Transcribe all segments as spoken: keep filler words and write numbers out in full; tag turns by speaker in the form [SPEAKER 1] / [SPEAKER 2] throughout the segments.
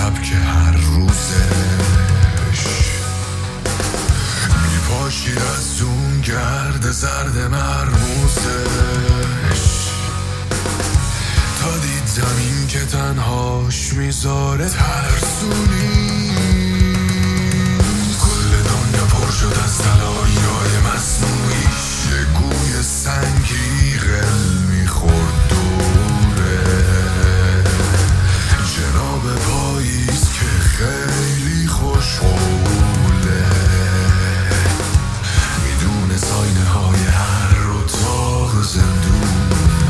[SPEAKER 1] سبک هر روزش میپاشید از اون گرد زرد مرموزش تا دید زمین که تنهاش میذاره ترسونی. کل دنیا پر شد از تلایی‌های مصنوعیش، یه گوی سنگی غل میخورد دوره جناب پاییز که خیلی خوشحوله، میدونه ساینه های هر اتاق زندون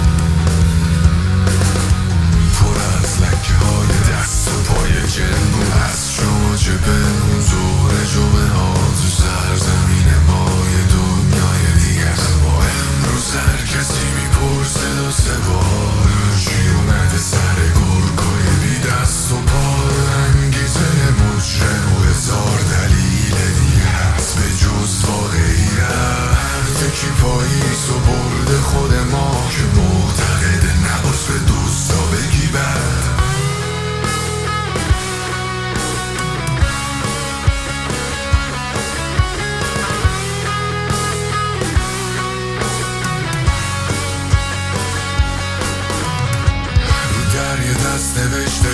[SPEAKER 1] پر از لکه های دست و پای جنون. از شما چه بمون ظهر جمعه ها تو سرزمین ما یه دنیای دیگه است. ما امروز هر کسی میپرسه دو سه بار چی اومده سر گرگای بی دست و پا. انگیزه مجرم و هزار دلیل دیگه هست به جز واقعیت. یکی پاییز و برده خود ما که معتقد نباز به دوستا بگی بد. رو در یه دست نوشته